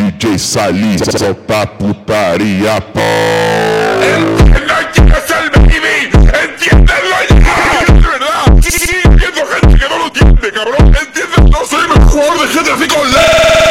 DJ Salí, solta putaria, po. ¡Entiendan quién es el baby! ¡Entiéndanlo ya! ¡De verdad! Sí, entiendo gente que no lo entiende, cabrón. ¡Entienden! ¡No soy el mejor de gente así con